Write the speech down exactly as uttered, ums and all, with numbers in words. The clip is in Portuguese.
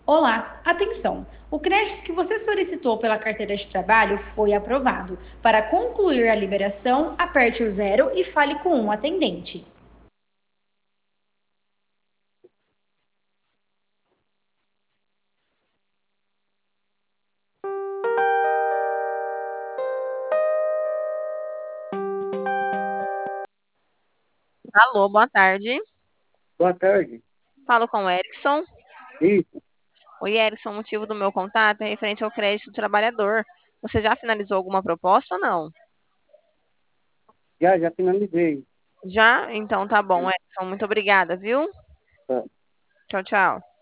Olá, atenção! O crédito que você solicitou pela carteira de trabalho foi aprovado. Para concluir a liberação, aperte o zero e fale com um atendente. Alô, boa tarde. Boa tarde. Falo com o Erickson. Isso, Oi, Erickson, o motivo do meu contato é referente ao crédito do trabalhador. Você já finalizou alguma proposta ou não? já, já finalizei. Já? Então tá bom, Erickson. Muito obrigada, viu? Tá. Tchau, tchau.